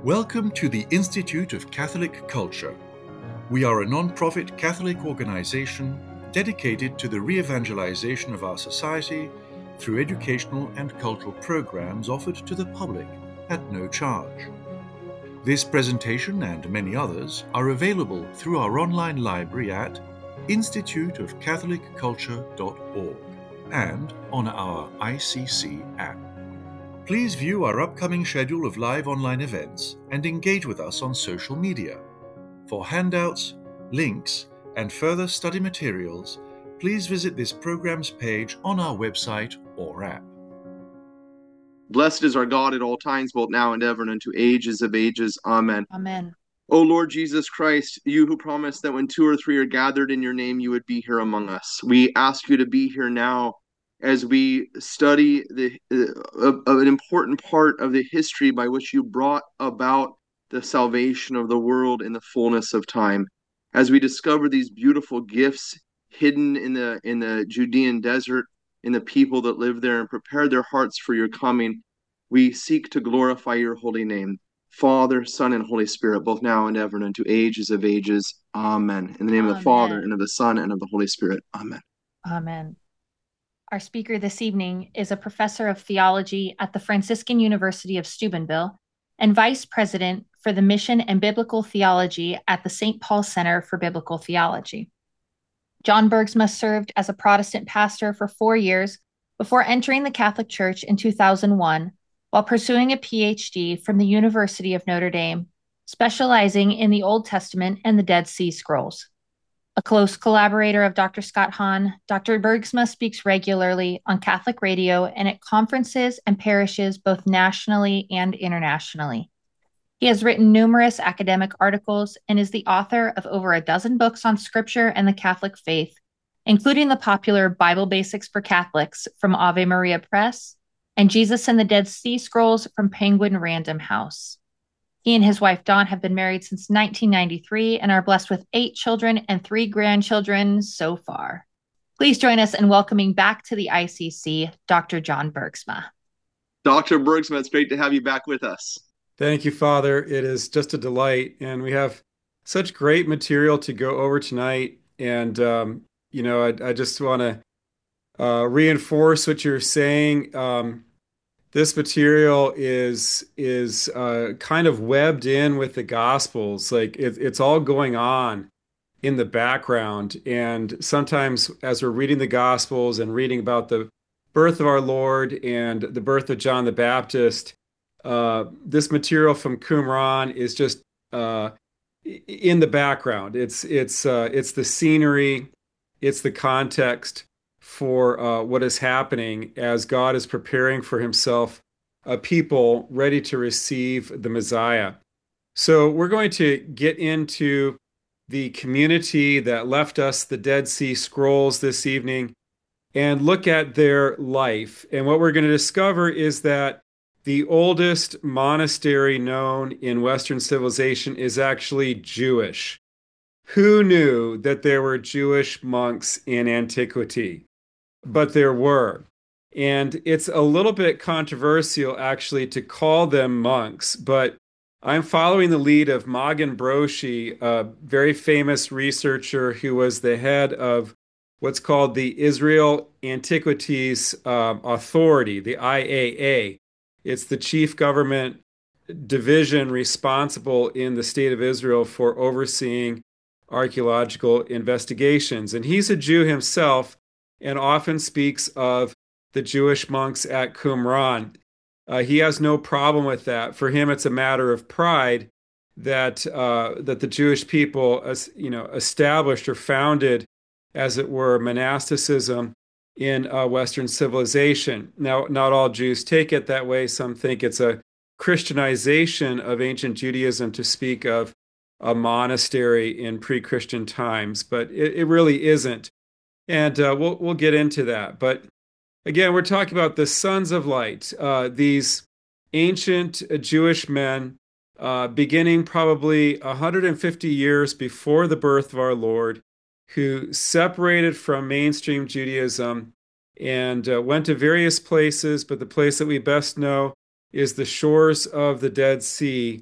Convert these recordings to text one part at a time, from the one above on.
Welcome to the Institute of Catholic Culture. We are a non-profit Catholic organization dedicated to the re-evangelization of our society through educational and cultural programs offered to the public at no charge. This presentation and many others are available through our online library at instituteofcatholicculture.org and on our ICC app. Please view our upcoming schedule of live online events and engage with us on social media. For handouts, links, and further study materials, please visit this program's page on our website or app. Blessed is our God at all times, both now and ever, and unto ages of ages. Amen. Amen. O Lord Jesus Christ, you who promised that when two or three are gathered in your name, you would be here among us. We ask you to be here now as we study an important part of the history by which you brought about the salvation of the world in the fullness of time. As we discover these beautiful gifts hidden in the Judean desert, in the people that live there, and prepare their hearts for your coming, we seek to glorify your holy name. Father, Son, and Holy Spirit, both now and ever, and unto ages of ages. Amen. In the name of the Father, and of the Son, and of the Holy Spirit. Amen. Amen. Our speaker this evening is a professor of theology at the Franciscan University of Steubenville and vice president for the Mission and Biblical Theology at the St. Paul Center for Biblical Theology. John Bergsma served as a Protestant pastor for 4 years before entering the Catholic Church in 2001 while pursuing a PhD from the University of Notre Dame, specializing in the Old Testament and the Dead Sea Scrolls. A close collaborator of Dr. Scott Hahn, Dr. Bergsma speaks regularly on Catholic radio and at conferences and parishes both nationally and internationally. He has written numerous academic articles and is the author of over a dozen books on Scripture and the Catholic faith, including the popular Bible Basics for Catholics from Ave Maria Press and Jesus and the Dead Sea Scrolls from Penguin Random House. He and his wife, Dawn, have been married since 1993 and are blessed with 8 children and 3 grandchildren so far. Please join us in welcoming back to the ICC, Dr. John Bergsma. Dr. Bergsma, it's great to have you back with us. Thank you, Father. It is just a delight. And we have such great material to go over tonight. And, I just want to reinforce what you're saying. This material is kind of webbed in with the Gospels. Like it's all going on in the background. And sometimes as we're reading the Gospels and reading about the birth of our Lord and the birth of John the Baptist, this material from Qumran is just in the background. It's the scenery, it's the context for what is happening as God is preparing for himself a people ready to receive the Messiah. So we're going to get into the community that left us the Dead Sea Scrolls this evening and look at their life. And what we're going to discover is that the oldest monastery known in Western civilization is actually Jewish. Who knew that there were Jewish monks in antiquity? But there were. And it's a little bit controversial, actually, to call them monks, but I'm following the lead of Magen Broshi, a very famous researcher who was the head of what's called the Israel Antiquities Authority, the IAA. It's the chief government division responsible in the state of Israel for overseeing archaeological investigations. And he's a Jew himself and often speaks of the Jewish monks at Qumran. He has no problem with that. For him, it's a matter of pride that the Jewish people, established or founded, as it were, monasticism in Western civilization. Now, not all Jews take it that way. Some think it's a Christianization of ancient Judaism to speak of a monastery in pre-Christian times, but it really isn't. And we'll get into that. But again, we're talking about the Sons of Light, these ancient Jewish men, beginning probably 150 years before the birth of our Lord, who separated from mainstream Judaism and went to various places, but the place that we best know is the shores of the Dead Sea,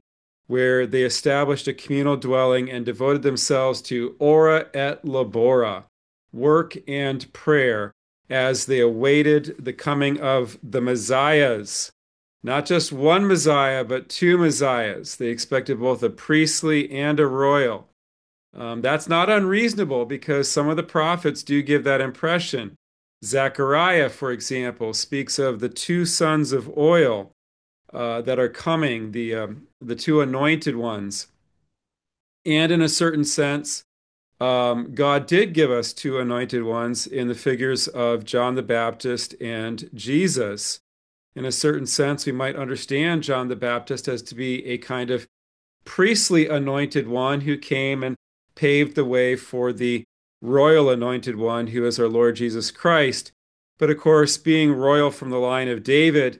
where they established a communal dwelling and devoted themselves to ora et labora, work and prayer, as they awaited the coming of the Messiahs. Not just one Messiah, but two Messiahs. They expected both a priestly and a royal. That's not unreasonable because some of the prophets do give that impression. Zechariah, for example, speaks of the two sons of oil that are coming, the two anointed ones. And in a certain sense, God did give us two anointed ones in the figures of John the Baptist and Jesus. In a certain sense, we might understand John the Baptist as to be a kind of priestly anointed one who came and paved the way for the royal anointed one who is our Lord Jesus Christ. But of course, being royal from the line of David,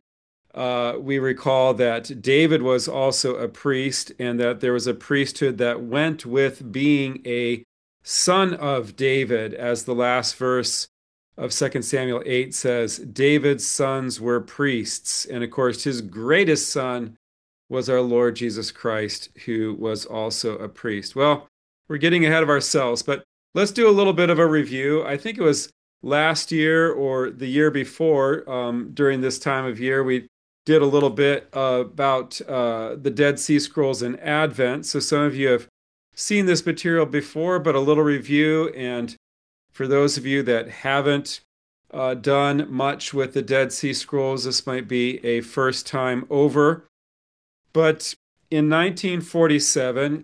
we recall that David was also a priest and that there was a priesthood that went with being a son of David, as the last verse of 2 Samuel 8 says, David's sons were priests. And of course, his greatest son was our Lord Jesus Christ, who was also a priest. Well, we're getting ahead of ourselves, but let's do a little bit of a review. I think it was last year or the year before, during this time of year, we did a little bit about the Dead Sea Scrolls in Advent. So some of you have seen this material before, but a little review. And for those of you that haven't done much with the Dead Sea Scrolls, this might be a first time over. But in 1947,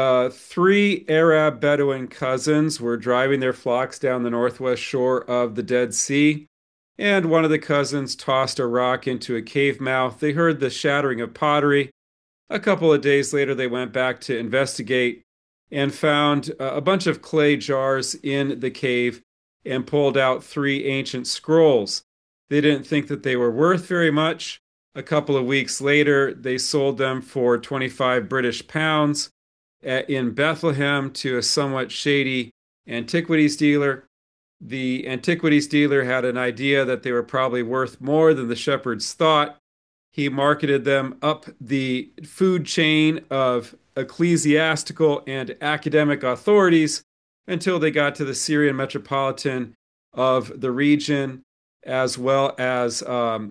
three Arab Bedouin cousins were driving their flocks down the northwest shore of the Dead Sea, and one of the cousins tossed a rock into a cave mouth. They heard the shattering of pottery. A couple of days later, they went back to investigate and found a bunch of clay jars in the cave and pulled out three ancient scrolls. They didn't think that they were worth very much. A couple of weeks later, they sold them for 25 British pounds in Bethlehem to a somewhat shady antiquities dealer. The antiquities dealer had an idea that they were probably worth more than the shepherds thought. He marketed them up the food chain of ecclesiastical and academic authorities until they got to the Syrian metropolitan of the region, as well as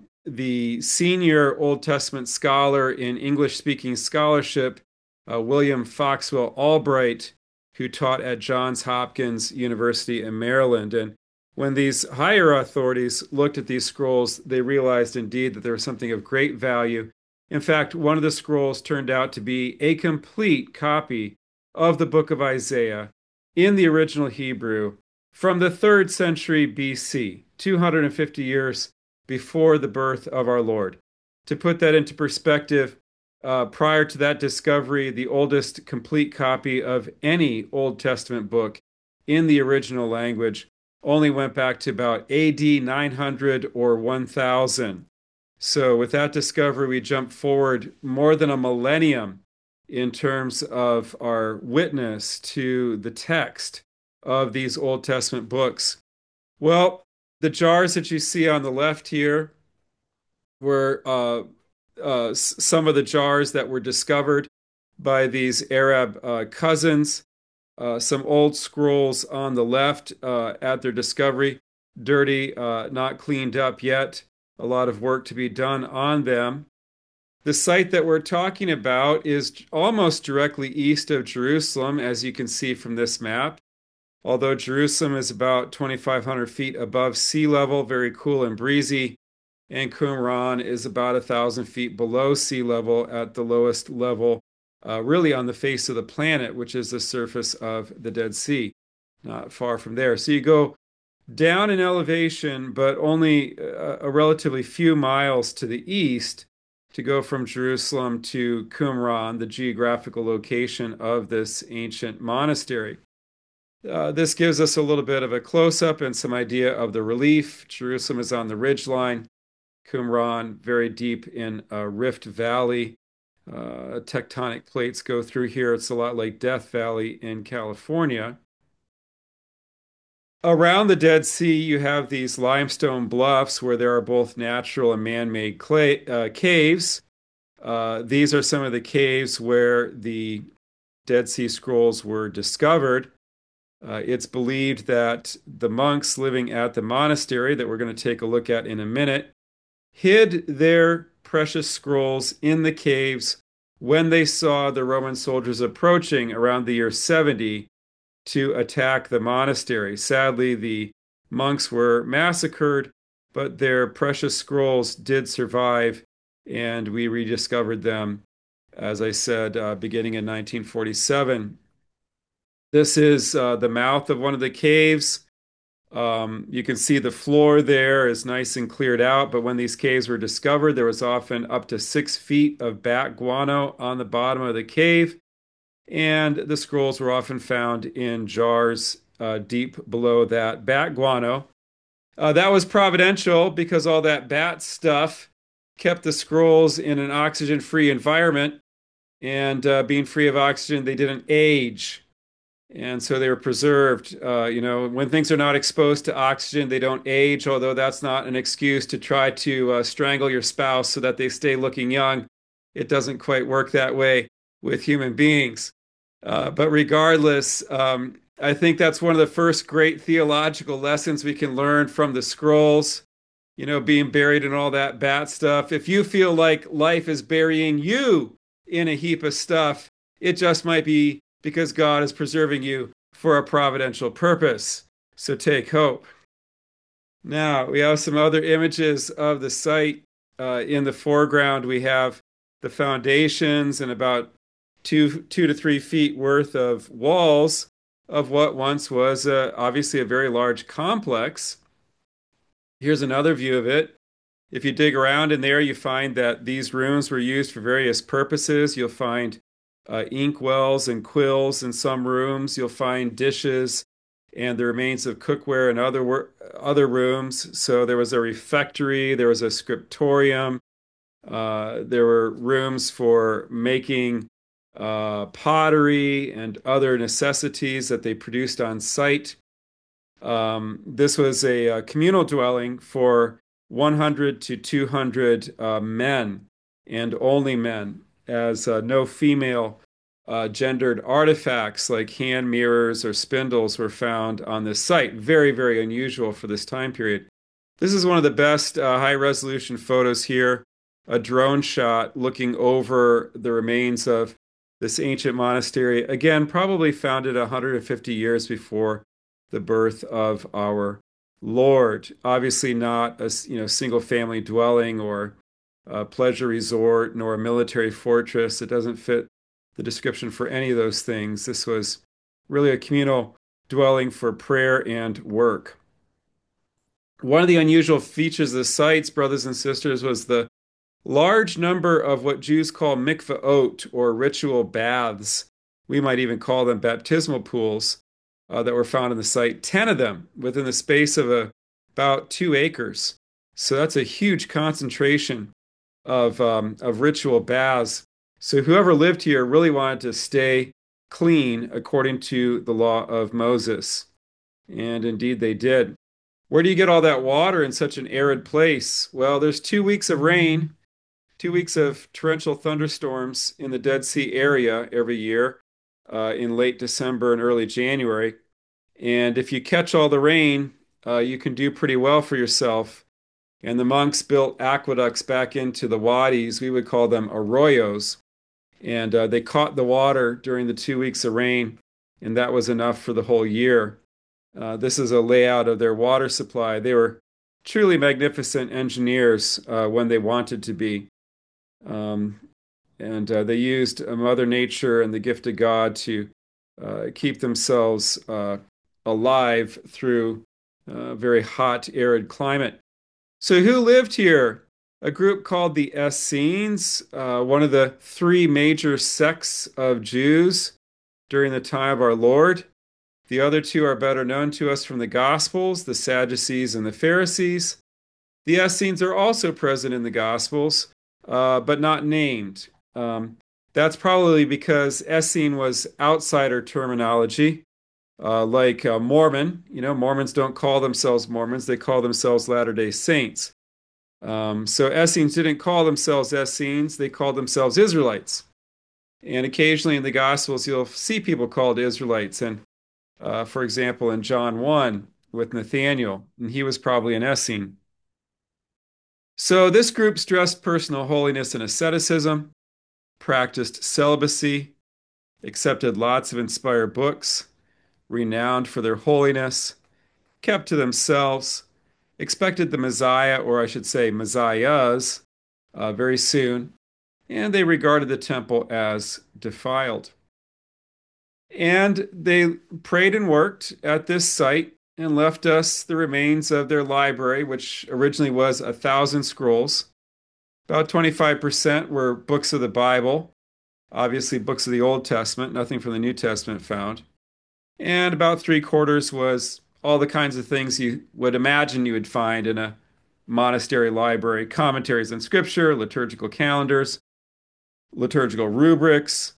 the senior Old Testament scholar in English-speaking scholarship, William Foxwell Albright, who taught at Johns Hopkins University in Maryland. And when these higher authorities looked at these scrolls, they realized indeed that there was something of great value. In fact, one of the scrolls turned out to be a complete copy of the book of Isaiah in the original Hebrew from the 3rd century BC, 250 years before the birth of our Lord. To put that into perspective, prior to that discovery, the oldest complete copy of any Old Testament book in the original language only went back to about AD 900 or 1000. So with that discovery, we jump forward more than a millennium in terms of our witness to the text of these Old Testament books. Well, the jars that you see on the left here were some of the jars that were discovered by these Arab cousins. Some old scrolls on the left at their discovery, dirty, not cleaned up yet. A lot of work to be done on them. The site that we're talking about is almost directly east of Jerusalem, as you can see from this map. Although Jerusalem is about 2,500 feet above sea level, very cool and breezy, and Qumran is about 1,000 feet below sea level at the lowest level, really on the face of the planet, which is the surface of the Dead Sea, not far from there. So you go down in elevation, but only a relatively few miles to the east to go from Jerusalem to Qumran, the geographical location of this ancient monastery. This gives us a little bit of a close-up and some idea of the relief. Jerusalem is on the ridgeline. Qumran, very deep in a rift valley. Tectonic plates go through here. It's a lot like Death Valley in California. Around the Dead Sea, you have these limestone bluffs where there are both natural and man-made caves. These are some of the caves where the Dead Sea Scrolls were discovered. It's believed that the monks living at the monastery, that we're going to take a look at in a minute, hid their precious scrolls in the caves when they saw the Roman soldiers approaching around the year 70 to attack the monastery. Sadly, the monks were massacred, but their precious scrolls did survive, and we rediscovered them, as I said, beginning in 1947. This is the mouth of one of the caves. You can see the floor there is nice and cleared out, but when these caves were discovered, there was often up to 6 feet of bat guano on the bottom of the cave, and the scrolls were often found in jars deep below that bat guano. That was providential because all that bat stuff kept the scrolls in an oxygen-free environment, and being free of oxygen, they didn't age. And so they were preserved. When things are not exposed to oxygen, they don't age, although that's not an excuse to try to strangle your spouse so that they stay looking young. It doesn't quite work that way with human beings. But regardless, I think that's one of the first great theological lessons we can learn from the scrolls, being buried in all that bat stuff. If you feel like life is burying you in a heap of stuff, it just might be because God is preserving you for a providential purpose. So take hope. Now, we have some other images of the site. In the foreground, we have the foundations and about 2 to 3 feet worth of walls of what once was obviously a very large complex. Here's another view of it. If you dig around in there, you find that these rooms were used for various purposes. You'll find ink wells and quills in some rooms. You'll find dishes and the remains of cookware in other rooms. So there was a refectory, there was a scriptorium, there were rooms for making pottery and other necessities that they produced on site. This was a communal dwelling for 100 to 200 men, and only men, as no female gendered artifacts like hand mirrors or spindles were found on this site. Very, very unusual for this time period. This is one of the best high-resolution photos here, a drone shot looking over the remains of this ancient monastery, again, probably founded 150 years before the birth of our Lord. Obviously not a single-family dwelling or a pleasure resort, nor a military fortress. It doesn't fit the description for any of those things. This was really a communal dwelling for prayer and work. One of the unusual features of the sites, brothers and sisters, was the large number of what Jews call mikvaot, or ritual baths. We might even call them baptismal pools that were found in the site. 10 of them within the space of about 2 acres. So that's a huge concentration of ritual baths. So whoever lived here really wanted to stay clean according to the law of Moses. And indeed they did. Where do you get all that water in such an arid place? Well, there's 2 weeks of rain, 2 weeks of torrential thunderstorms in the Dead Sea area every year in late December and early January. And if you catch all the rain, you can do pretty well for yourself. And the monks built aqueducts back into the wadis. We would call them arroyos. And they caught the water during the 2 weeks of rain, and that was enough for the whole year. This is a layout of their water supply. They were truly magnificent engineers when they wanted to be. And they used Mother Nature and the gift of God to keep themselves alive through a very hot, arid climate. So who lived here? A group called the Essenes, one of the 3 major sects of Jews during the time of our Lord. The other 2 are better known to us from the Gospels, the Sadducees and the Pharisees. The Essenes are also present in the Gospels, but not named. That's probably because Essene was outsider terminology, like Mormon. Mormons don't call themselves Mormons, they call themselves Latter-day Saints. So Essenes didn't call themselves Essenes, they called themselves Israelites. And occasionally in the Gospels, you'll see people called Israelites. And for example, in John 1 with Nathaniel, and he was probably an Essene. So this group stressed personal holiness and asceticism, practiced celibacy, accepted lots of inspired books, renowned for their holiness, kept to themselves, expected the Messiah, or I should say Messiahs, very soon, and they regarded the temple as defiled. And they prayed and worked at this site and left us the remains of their library, which originally was 1,000 scrolls. About 25% were books of the Bible, obviously books of the Old Testament, nothing from the New Testament found. And about 3/4 was all the kinds of things you would imagine you would find in a monastery library: commentaries on scripture, liturgical calendars, liturgical rubrics,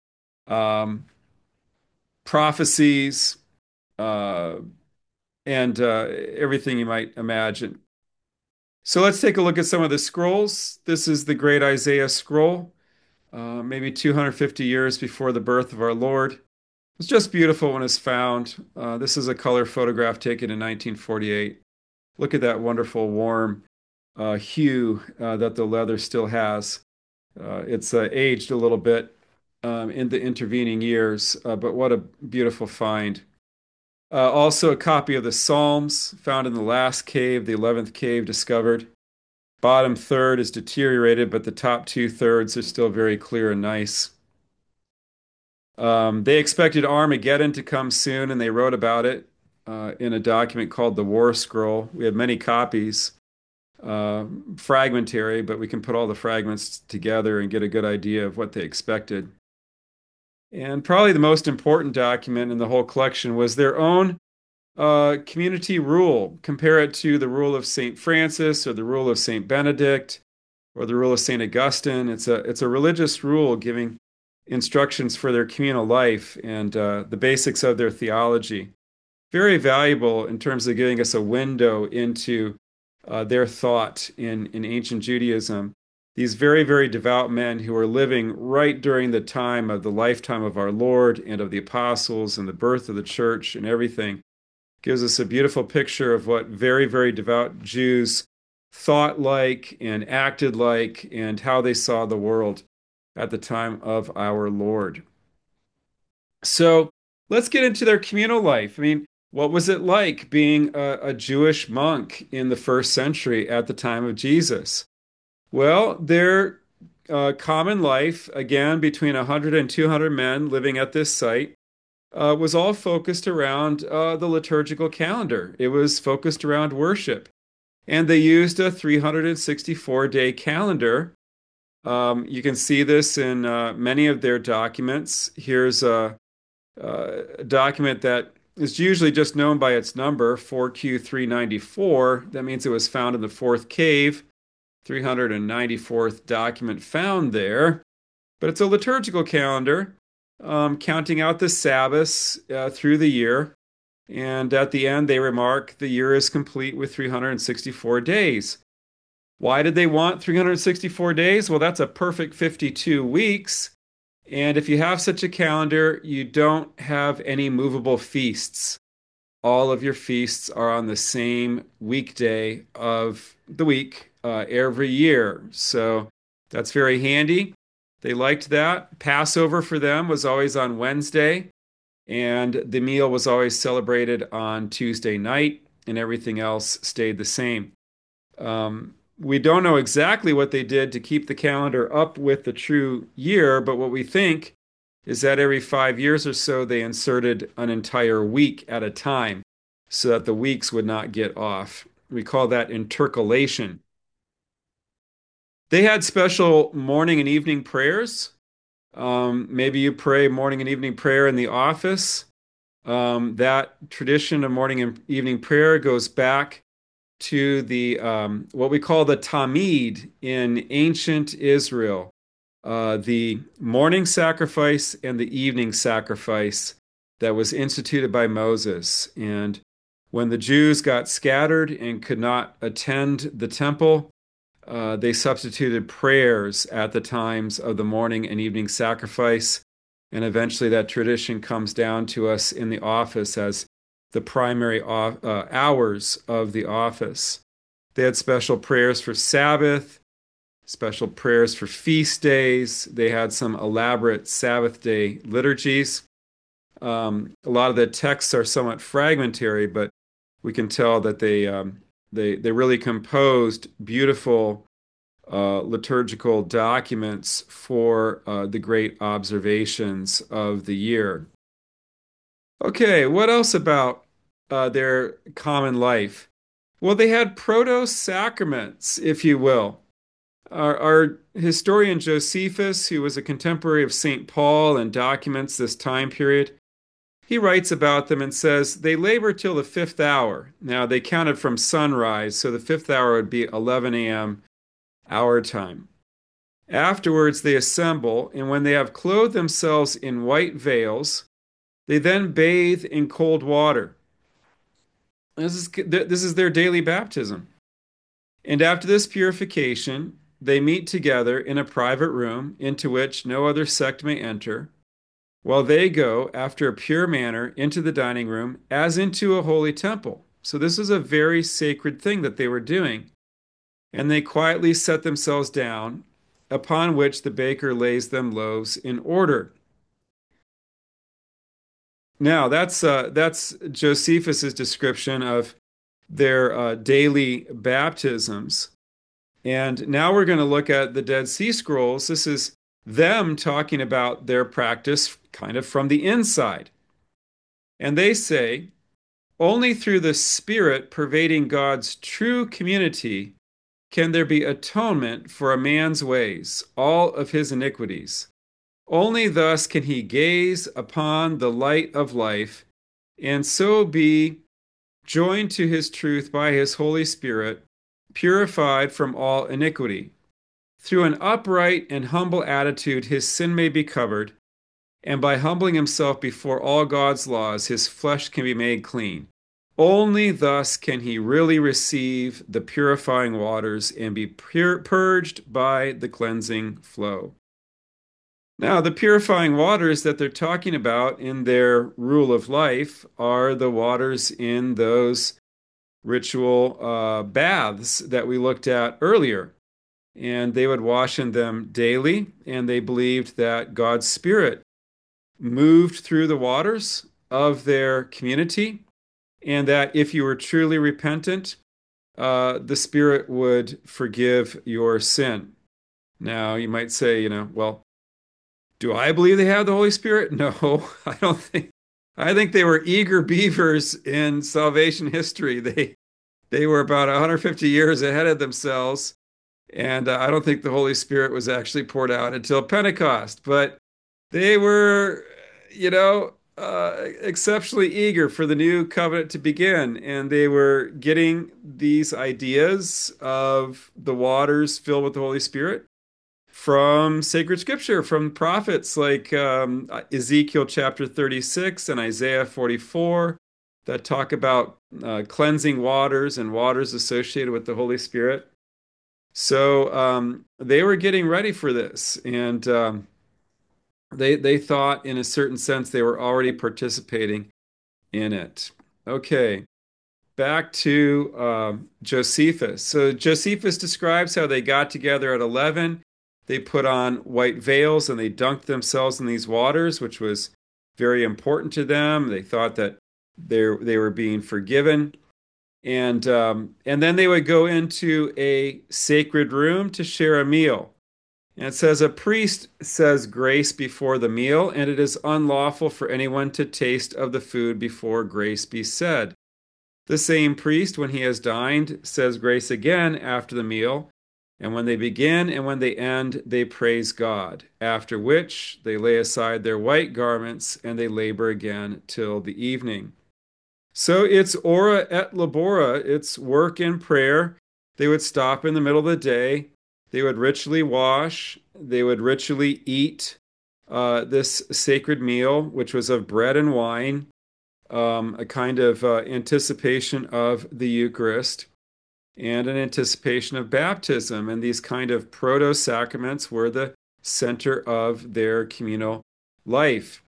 prophecies, uh, and everything you might imagine. So let's take a look at some of the scrolls. This is the Great Isaiah Scroll, maybe 250 years before the birth of our Lord. It's just beautiful when it's found. This is a color photograph taken in 1948. Look at that wonderful warm hue that the leather still has. It's aged a little bit in the intervening years, but what a beautiful find. Also, a copy of the Psalms found in the last cave, the 11th cave discovered. Bottom third is deteriorated, but the top 2/3 are still very clear and nice. They expected Armageddon to come soon, and they wrote about it in a document called the War Scroll. We have many copies, fragmentary, but we can put all the fragments together and get a good idea of what they expected. And probably the most important document in the whole collection was their own community rule. Compare it to the rule of St. Francis or the rule of St. Benedict or the rule of St. Augustine. It's a religious rule giving instructions for their communal life and the basics of their theology. Very valuable in terms of giving us a window into their thought in ancient Judaism. These very, very devout men who are living right during the time of the lifetime of our Lord and of the apostles and the birth of the church and everything gives us a beautiful picture of what very, very devout Jews thought like and acted like and how they saw the world at the time of our Lord. So let's get into their communal life. I mean, what was it like being a Jewish monk in the first century at the time of Jesus? Well, their common life, again, between 100 and 200 men living at this site, was all focused around the liturgical calendar. It was focused around worship. And they used a 364-day calendar. You can see this in many of their documents. Here's a document that is usually just known by its number, 4Q394. That means it was found in the fourth cave. 394th document found there. But it's a liturgical calendar, counting out the Sabbaths through the year. And at the end, they remark the year is complete with 364 days. Why did they want 364 days? Well, that's a perfect 52 weeks. And if you have such a calendar, you don't have any movable feasts. All of your feasts are on the same weekday of the week every year. So that's very handy. They liked that. Passover for them was always on Wednesday, and the meal was always celebrated on Tuesday night, and everything else stayed the same. We don't know exactly what they did to keep the calendar up with the true year, but what we think is that every 5 years or so they inserted an entire week at a time so that the weeks would not get off. We call that intercalation. They had special morning and evening prayers. Maybe you pray morning and evening prayer in the office. That tradition of morning and evening prayer goes back to the what we call the Tamid in ancient Israel, the morning sacrifice and the evening sacrifice that was instituted by Moses. And when the Jews got scattered and could not attend the temple, They substituted prayers at the times of the morning and evening sacrifice. And eventually that tradition comes down to us in the office as the primary hours of the office. They had special prayers for Sabbath, special prayers for feast days. They had some elaborate Sabbath day liturgies. A lot of the texts are somewhat fragmentary, but we can tell that they really composed beautiful liturgical documents for the great observations of the year. Okay, what else about their common life? Well, they had proto-sacraments, if you will. Our historian Josephus, who was a contemporary of St. Paul and documents this time period, he writes about them and says, they labor till the fifth hour. Now, they counted from sunrise, so the fifth hour would be 11 a.m. our time. Afterwards, they assemble, and when they have clothed themselves in white veils, they then bathe in cold water. This is their daily baptism. And after this purification, they meet together in a private room into which no other sect may enter, while they go, after a pure manner, into the dining room as into a holy temple. So this is a very sacred thing that they were doing. And they quietly set themselves down, upon which the baker lays them loaves in order. Now, that's Josephus's description of their daily baptisms. And now we're going to look at the Dead Sea Scrolls. This is them talking about their practice kind of from the inside. And they say, only through the Spirit pervading God's true community can there be atonement for a man's ways, all of his iniquities. Only thus can he gaze upon the light of life, and so be joined to his truth by his Holy Spirit, purified from all iniquity. Through an upright and humble attitude, his sin may be covered, and by humbling himself before all God's laws, his flesh can be made clean. Only thus can he really receive the purifying waters and be purged by the cleansing flow. Now, the purifying waters that they're talking about in their rule of life are the waters in those ritual baths that we looked at earlier. And they would wash in them daily, and they believed that God's Spirit moved through the waters of their community, and that if you were truly repentant, the Spirit would forgive your sin. Now, you might say, well, do I believe they have the Holy Spirit? No, I don't think. I think they were eager beavers in salvation history. They were about 150 years ahead of themselves, and I don't think the Holy Spirit was actually poured out until Pentecost. But they were, exceptionally eager for the new covenant to begin, and they were getting these ideas of the waters filled with the Holy Spirit from sacred scripture, from prophets like Ezekiel chapter 36 and Isaiah 44 that talk about cleansing waters and waters associated with the Holy Spirit. So they were getting ready for this, and they thought, in a certain sense, they were already participating in it. Okay, back to Josephus. So Josephus describes how they got together at 11. They put on white veils and they dunked themselves in these waters, which was very important to them. They thought that they were being forgiven. And then they would go into a sacred room to share a meal. And it says, a priest says grace before the meal, and it is unlawful for anyone to taste of the food before grace be said. The same priest, when he has dined, says grace again after the meal, and when they begin and when they end, they praise God, after which they lay aside their white garments and they labor again till the evening. So it's ora et labora, it's work and prayer. They would stop in the middle of the day. They would ritually wash. They would ritually eat this sacred meal, which was of bread and wine, a kind of anticipation of the Eucharist. and an anticipation of baptism. And these kind of proto-sacraments were the center of their communal life.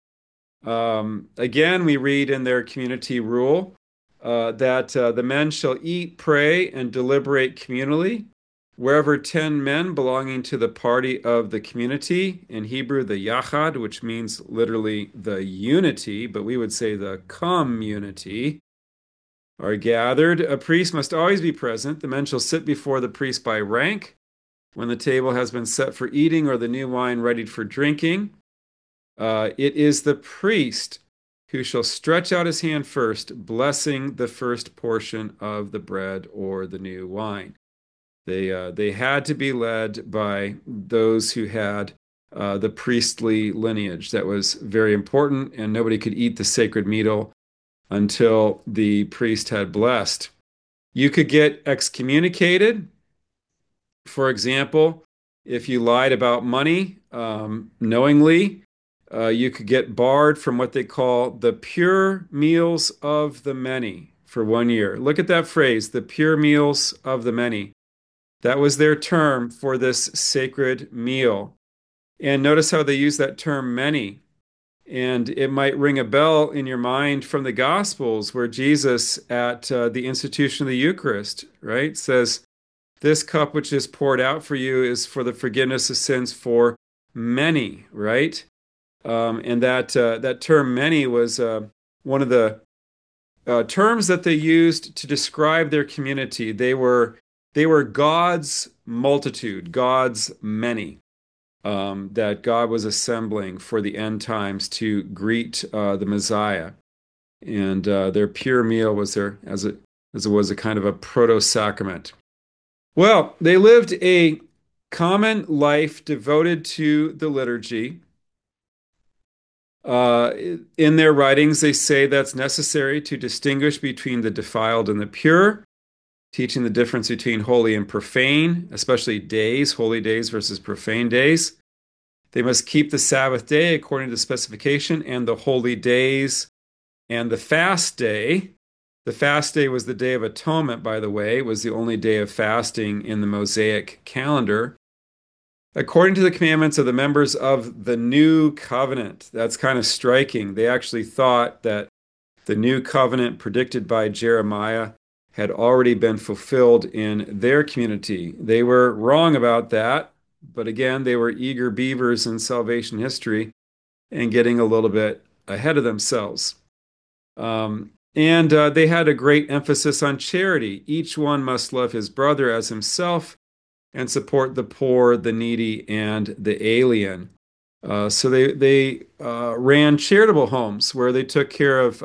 Again, we read in their community rule that the men shall eat, pray, and deliberate communally. Wherever 10 men belonging to the party of the community, in Hebrew, the yachad, which means literally the unity, but we would say the community, are gathered, a priest must always be present. The men shall sit before the priest by rank when the table has been set for eating or the new wine readied for drinking. It is the priest who shall stretch out his hand first, blessing the first portion of the bread or the new wine. They had to be led by those who had the priestly lineage. That was very important, and nobody could eat the sacred meal until the priest had blessed. You could get excommunicated. For example, if you lied about money knowingly, you could get barred from what they call the pure meals of the many for 1 year. Look at that phrase, the pure meals of the many. That was their term for this sacred meal. And notice how they use that term many. And it might ring a bell in your mind from the Gospels where Jesus at the institution of the Eucharist, right, says, this cup which is poured out for you is for the forgiveness of sins for many, right? And that term many was one of the terms that they used to describe their community. They were God's multitude, God's many, that God was assembling for the end times to greet the Messiah. And their pure meal was as it was a kind of a proto-sacrament. Well, they lived a common life devoted to the liturgy. In their writings, they say that's necessary to distinguish between the defiled and the pure, teaching the difference between holy and profane, especially days, holy days versus profane days. They must keep the Sabbath day according to the specification, and the holy days and the fast day. The fast day was the Day of Atonement, by the way. It was the only day of fasting in the Mosaic calendar. According to the commandments of the members of the New Covenant. That's kind of striking. They actually thought that the New Covenant predicted by Jeremiah had already been fulfilled in their community. They were wrong about that, but again, they were eager beavers in salvation history and getting a little bit ahead of themselves. And they had a great emphasis on charity. Each one must love his brother as himself and support the poor, the needy, and the alien. So they ran charitable homes where they took care of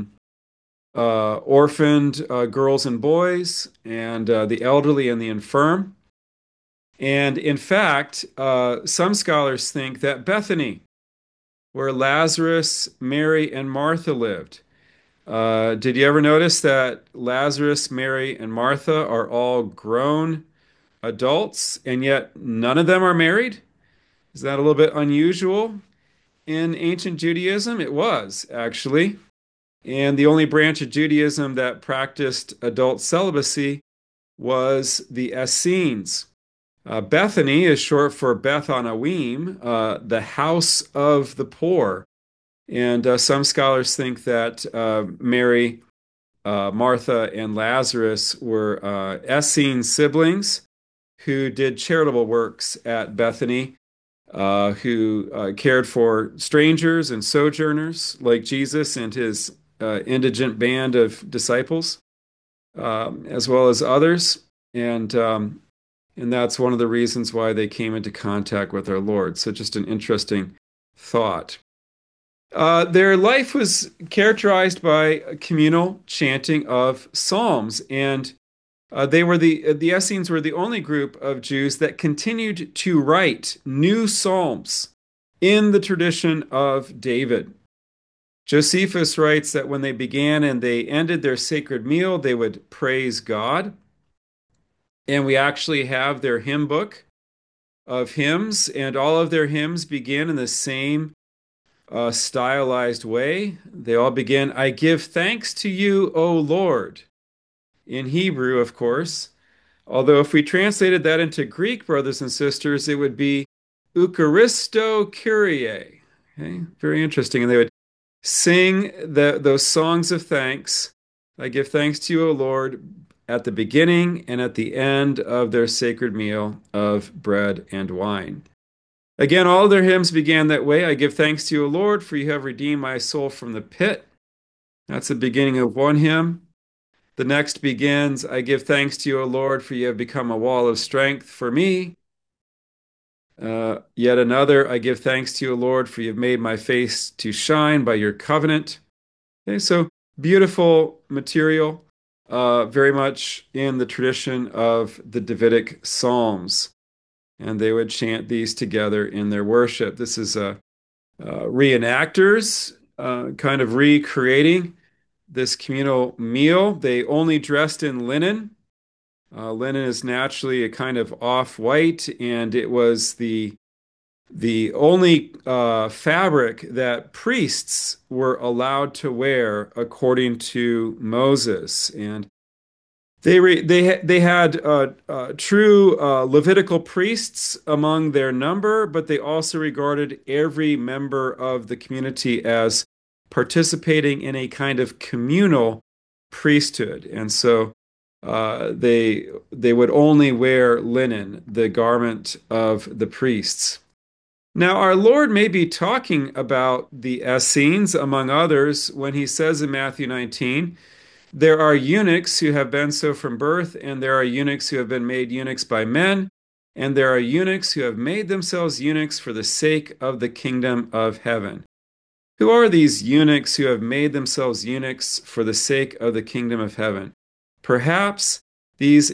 orphaned girls and boys, and the elderly and the infirm. And in fact, some scholars think that Bethany, where Lazarus, Mary, and Martha lived, did you ever notice that Lazarus, Mary, and Martha are all grown adults, and yet none of them are married? Is that a little bit unusual? In ancient Judaism, it was, actually. And the only branch of Judaism that practiced adult celibacy was the Essenes. Bethany is short for Beth Anawim, the house of the poor. And some scholars think that Mary, Martha, and Lazarus were Essene siblings who did charitable works at Bethany, who cared for strangers and sojourners like Jesus and his indigent band of disciples, as well as others. And that's one of the reasons why they came into contact with our Lord. So just an interesting thought. Their life was characterized by communal chanting of psalms, and they were the Essenes were the only group of Jews that continued to write new psalms in the tradition of David. Josephus writes that when they began and they ended their sacred meal, they would praise God. And we actually have their hymn book of hymns, and all of their hymns begin in the same stylized way. They all begin, I give thanks to you, O Lord. in Hebrew, of course. Although if we translated that into Greek, brothers and sisters, it would be Eucharisto Kyrie. Okay, very interesting. And they would sing those songs of thanks. I give thanks to you, O Lord, at the beginning and at the end of their sacred meal of bread and wine. Again, all their hymns began that way. I give thanks to you, O Lord, for you have redeemed my soul from the pit. That's the beginning of one hymn. The next begins, I give thanks to you, O Lord, for you have become a wall of strength for me. Yet another, I give thanks to you, O Lord, for you have made my face to shine by your covenant. Okay, so beautiful material, very much in the tradition of the Davidic Psalms. And they would chant these together in their worship. This is reenactors kind of recreating this communal meal. They only dressed in linen. Linen is naturally a kind of off-white, and it was the only fabric that priests were allowed to wear according to Moses. And they had true Levitical priests among their number, but they also regarded every member of the community as participating in a kind of communal priesthood. And so they would only wear linen, the garment of the priests. Now, our Lord may be talking about the Essenes, among others, when he says in Matthew 19, there are eunuchs who have been so from birth, and there are eunuchs who have been made eunuchs by men, and there are eunuchs who have made themselves eunuchs for the sake of the kingdom of heaven. Who are these eunuchs who have made themselves eunuchs for the sake of the kingdom of heaven? Perhaps these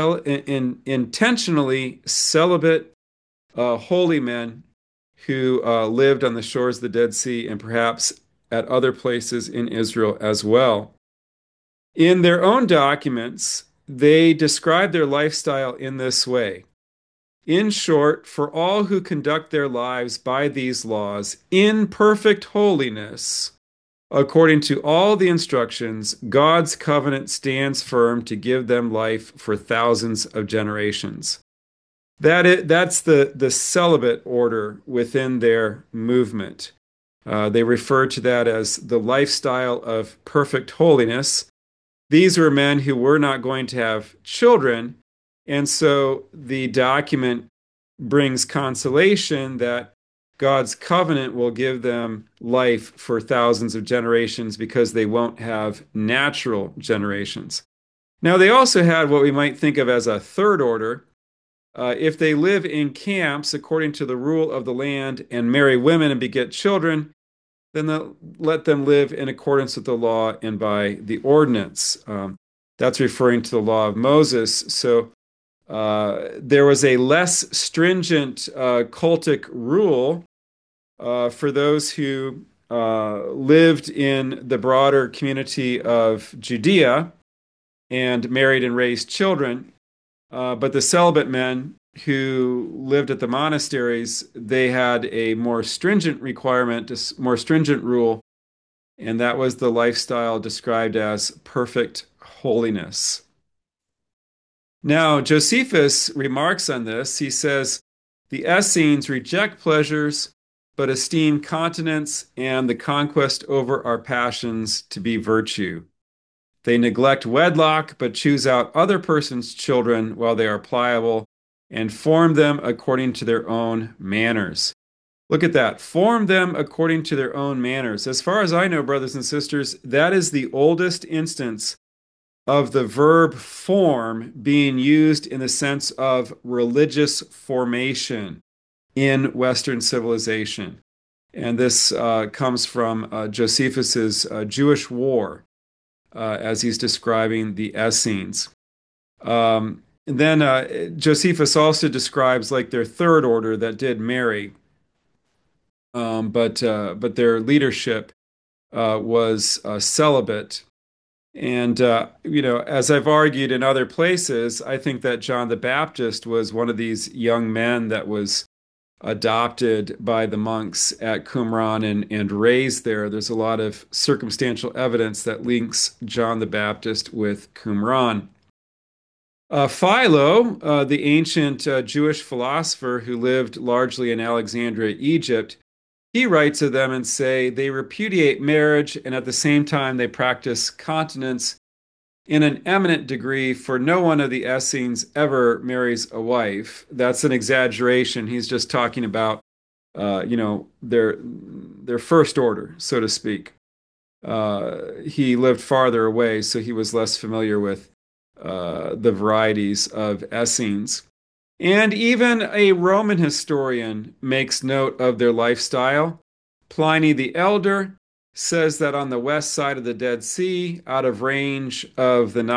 intentionally celibate holy men who lived on the shores of the Dead Sea and perhaps at other places in Israel as well. In their own documents, they describe their lifestyle in this way. In short, for all who conduct their lives by these laws in perfect holiness, according to all the instructions, God's covenant stands firm to give them life for thousands of generations. That's the celibate order within their movement. They refer to that as the lifestyle of perfect holiness. These were men who were not going to have children, and so the document brings consolation that God's covenant will give them life for thousands of generations because they won't have natural generations. Now, they also had what we might think of as a third order. If they live in camps according to the rule of the land and marry women and beget children, then let them live in accordance with the law and by the ordinance. That's referring to the law of Moses. So there was a less stringent cultic rule for those who lived in the broader community of Judea and married and raised children. But the celibate men who lived at the monasteries, they had a more stringent requirement, a more stringent rule, and that was the lifestyle described as perfect holiness. Now, Josephus remarks on this. He says, the Essenes reject pleasures, but esteem continence and the conquest over our passions to be virtue. They neglect wedlock, but choose out other persons' children while they are pliable, and form them according to their own manners. Look at that. Form them according to their own manners. As far as I know, brothers and sisters, that is the oldest instance of the verb form being used in the sense of religious formation in Western civilization. And this comes from Josephus's Jewish War, as he's describing the Essenes. Then Josephus also describes like their third order that did marry, but their leadership was celibate. And as I've argued in other places, I think that John the Baptist was one of these young men that was adopted by the monks at Qumran and raised there. There's a lot of circumstantial evidence that links John the Baptist with Qumran. Philo, the ancient Jewish philosopher who lived largely in Alexandria, Egypt, he writes of them and say they repudiate marriage and at the same time they practice continence in an eminent degree, for no one of the Essenes ever marries a wife. That's an exaggeration. He's just talking about, their first order, so to speak. He lived farther away, so he was less familiar with the varieties of Essenes. And even a Roman historian makes note of their lifestyle. Pliny the Elder says that on the west side of the Dead Sea, out of range of the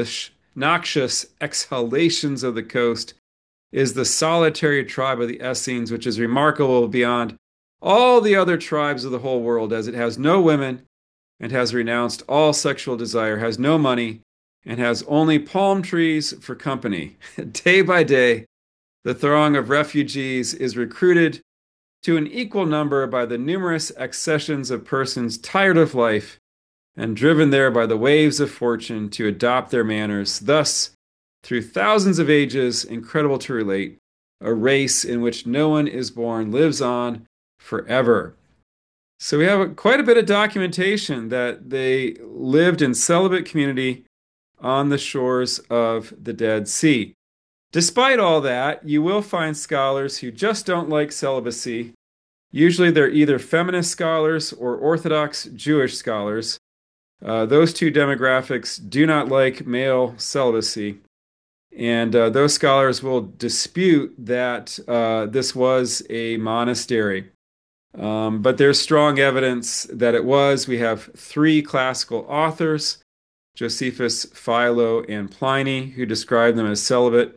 noxious exhalations of the coast, is the solitary tribe of the Essenes, which is remarkable beyond all the other tribes of the whole world, as it has no women and has renounced all sexual desire, has no money, and has only palm trees for company. Day by day, the throng of refugees is recruited to an equal number by the numerous accessions of persons tired of life and driven there by the waves of fortune to adopt their manners. Thus, through thousands of ages, incredible to relate, a race in which no one is born lives on forever. So we have quite a bit of documentation that they lived in celibate community on the shores of the Dead Sea. Despite all that, you will find scholars who just don't like celibacy. Usually they're either feminist scholars or Orthodox Jewish scholars. Those two demographics do not like male celibacy. And those scholars will dispute that this was a monastery. But there's strong evidence that it was. We have three classical authors, Josephus, Philo, and Pliny, who describe them as celibate.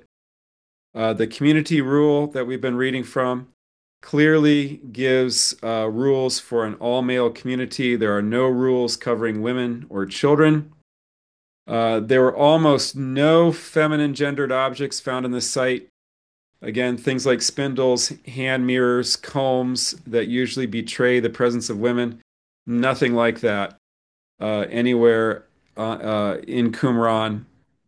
The community rule that we've been reading from clearly gives rules for an all-male community. There are no rules covering women or children. There were almost no feminine gendered objects found in the site. Again, things like spindles, hand mirrors, combs that usually betray the presence of women. Nothing like that anywhere in Qumran.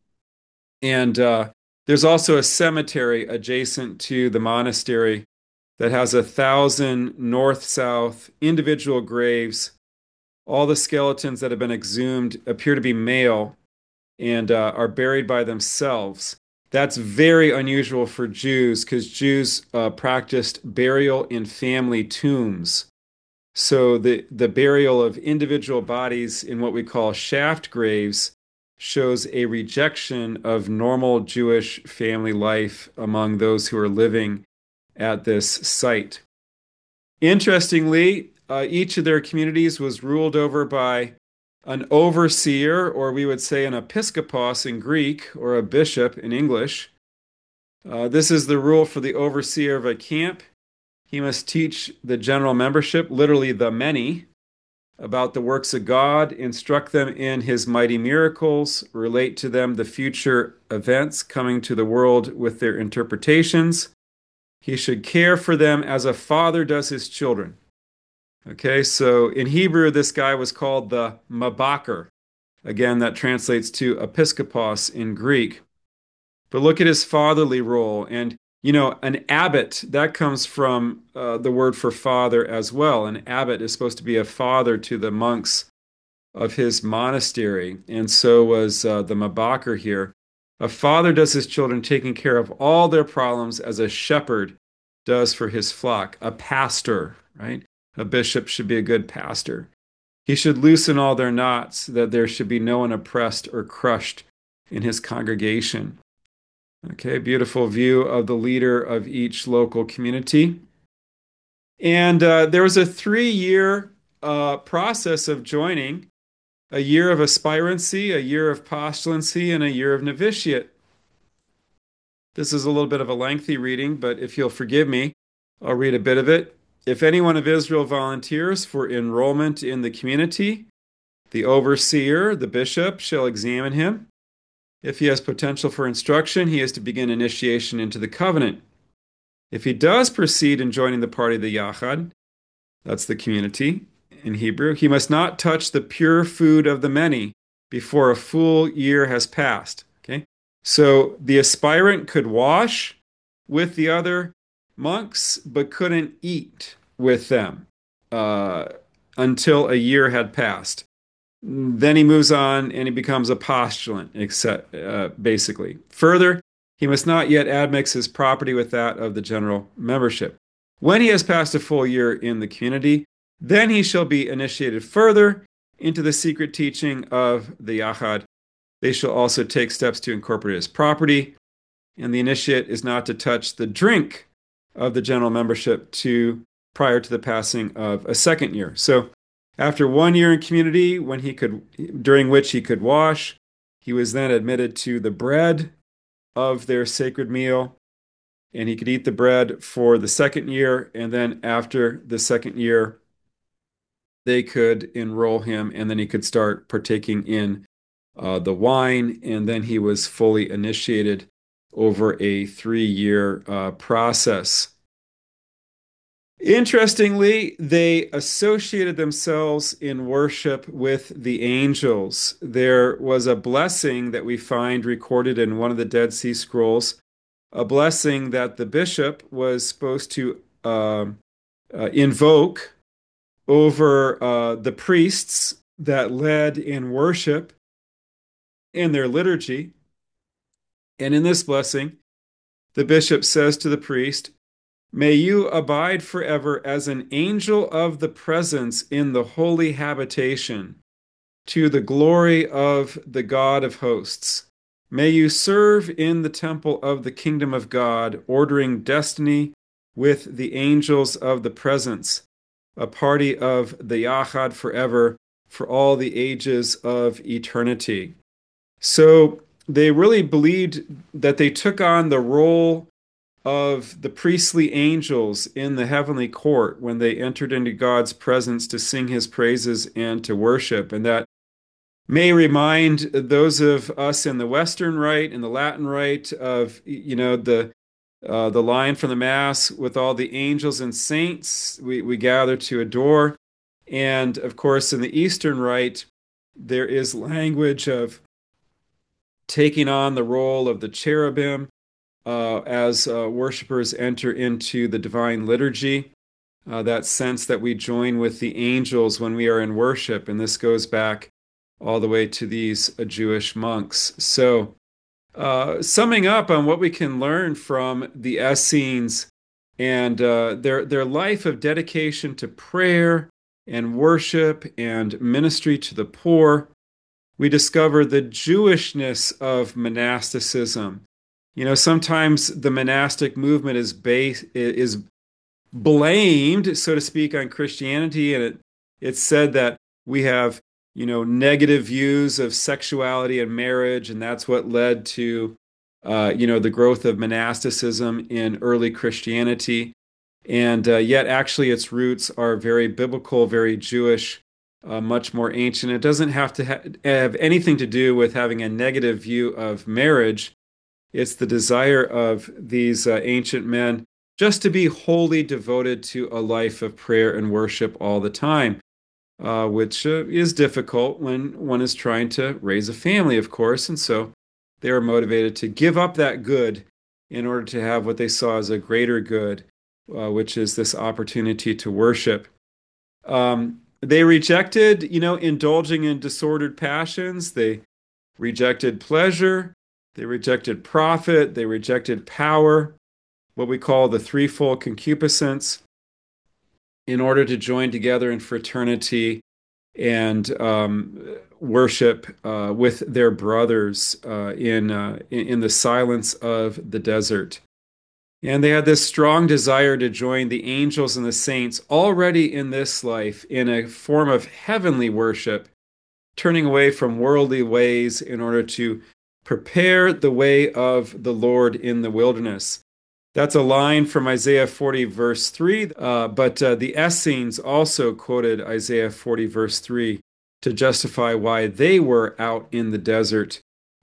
And there's also a cemetery adjacent to the monastery that has 1,000 north-south individual graves. All the skeletons that have been exhumed appear to be male and are buried by themselves. That's very unusual for Jews because Jews practiced burial in family tombs. So the burial of individual bodies in what we call shaft graves shows a rejection of normal Jewish family life among those who are living at this site. Interestingly, each of their communities was ruled over by an overseer, or we would say an episkopos in Greek, or a bishop in English. This is the rule for the overseer of a camp. He must teach the general membership, literally the many, about the works of God, instruct them in his mighty miracles, relate to them the future events coming to the world with their interpretations. He should care for them as a father does his children. Okay, so in Hebrew, this guy was called the Mabaker. Again, that translates to episkopos in Greek. But look at his fatherly role. And, an abbot, that comes from the word for father as well. An abbot is supposed to be a father to the monks of his monastery. And so was the Mabaker here. A father does his children, taking care of all their problems as a shepherd does for his flock. A pastor, right? A bishop should be a good pastor. He should loosen all their knots, that there should be no one oppressed or crushed in his congregation. Okay, beautiful view of the leader of each local community. And there was a 3-year process of joining, a year of aspirancy, a year of postulancy, and a year of novitiate. This is a little bit of a lengthy reading, but if you'll forgive me, I'll read a bit of it. If anyone of Israel volunteers for enrollment in the community, the overseer, the bishop, shall examine him. If he has potential for instruction, he is to begin initiation into the covenant. If he does proceed in joining the party of the Yachad, that's the community in Hebrew, he must not touch the pure food of the many before a full year has passed. Okay? So the aspirant could wash with the other monks, but couldn't eat with them until a year had passed. Then he moves on and he becomes a postulant, basically. Further, he must not yet admix his property with that of the general membership. When he has passed a full year in the community, then he shall be initiated further into the secret teaching of the Yachad. They shall also take steps to incorporate his property, and the initiate is not to touch the drink of the general membership prior to the passing of a second year. So after 1 year in community, during which he could wash, he was then admitted to the bread of their sacred meal, and he could eat the bread for the second year, and then after the second year, they could enroll him, and then he could start partaking in the wine, and then he was fully initiated over a 3-year process. Interestingly, they associated themselves in worship with the angels. There was a blessing that we find recorded in one of the Dead Sea Scrolls, a blessing that the bishop was supposed to invoke over the priests that led in worship in their liturgy. And in this blessing, the bishop says to the priest, "May you abide forever as an angel of the presence in the holy habitation, to the glory of the God of hosts. May you serve in the temple of the kingdom of God, ordering destiny with the angels of the presence, a party of the Yachad forever, for all the ages of eternity." So they really believed that they took on the role of the priestly angels in the heavenly court when they entered into God's presence to sing his praises and to worship. And that may remind those of us in the Western Rite and the Latin Rite of, the line from the Mass with all the angels and saints we gather to adore. And of course, in the Eastern Rite, there is language of taking on the role of the cherubim as worshipers enter into the divine liturgy, that sense that we join with the angels when we are in worship. And this goes back all the way to these Jewish monks. So summing up on what we can learn from the Essenes and their life of dedication to prayer and worship and ministry to the poor, we discover the Jewishness of monasticism. Sometimes the monastic movement is blamed, so to speak, on Christianity, and it's said that we have, negative views of sexuality and marriage, and that's what led to, the growth of monasticism in early Christianity. And yet, actually, its roots are very biblical, very Jewish, much more ancient. It doesn't have to have anything to do with having a negative view of marriage. It's the desire of these ancient men just to be wholly devoted to a life of prayer and worship all the time, which is difficult when one is trying to raise a family, of course. And so they are motivated to give up that good in order to have what they saw as a greater good, which is this opportunity to worship. They rejected, indulging in disordered passions. They rejected pleasure. They rejected profit. They rejected power, what we call the threefold concupiscence, in order to join together in fraternity and worship with their brothers in the silence of the desert. And they had this strong desire to join the angels and the saints already in this life in a form of heavenly worship, turning away from worldly ways in order to prepare the way of the Lord in the wilderness. That's a line from Isaiah 40, verse 3, but the Essenes also quoted Isaiah 40, verse 3 to justify why they were out in the desert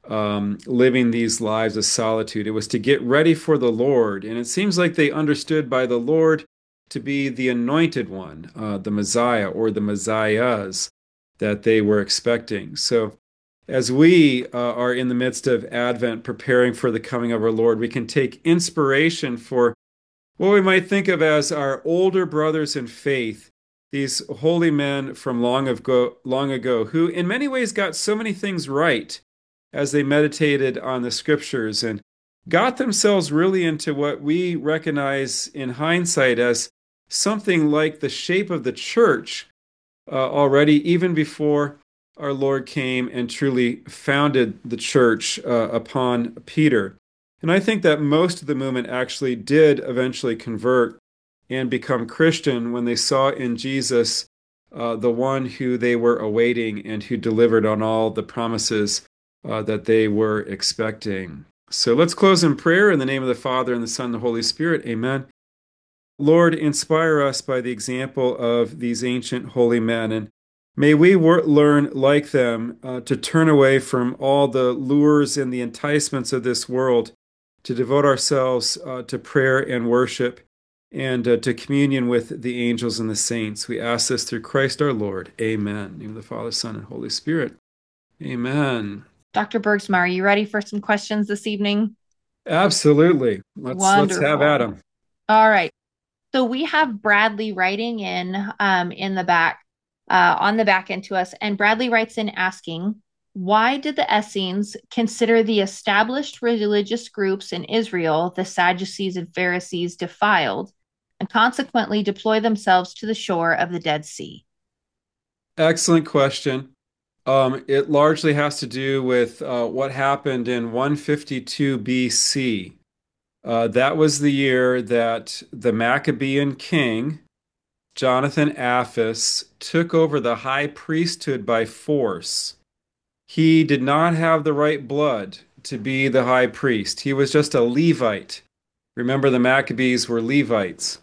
living these lives of solitude. It was to get ready for the Lord. And it seems like they understood by the Lord to be the anointed one, the Messiah or the Messiahs that they were expecting. So as we are in the midst of Advent preparing for the coming of our Lord, we can take inspiration for what we might think of as our older brothers in faith, these holy men from long ago, who in many ways got so many things right as they meditated on the scriptures and got themselves really into what we recognize in hindsight as something like the shape of the church already, even before our Lord came and truly founded the church upon Peter. And I think that most of the movement actually did eventually convert and become Christian when they saw in Jesus the one who they were awaiting and who delivered on all the promises that they were expecting. So let's close in prayer in the name of the Father, and the Son, and the Holy Spirit. Amen. Lord, inspire us by the example of these ancient holy men, and may we learn like them to turn away from all the lures and the enticements of this world, to devote ourselves to prayer and worship, and to communion with the angels and the saints. We ask this through Christ our Lord. Amen. In the name of the Father, Son, and Holy Spirit. Amen. Dr. Bergsma, are you ready for some questions this evening? Absolutely. Let's have at them. All right. So we have Bradley writing in the back, on the back end to us, and Bradley writes in asking, why did the Essenes consider the established religious groups in Israel, the Sadducees and Pharisees, defiled, and consequently deploy themselves to the shore of the Dead Sea? Excellent question. It largely has to do with what happened in 152 BC. That was the year that the Maccabean king, Jonathan Aphis, took over the high priesthood by force. He did not have the right blood to be the high priest. He was just a Levite. Remember, the Maccabees were Levites.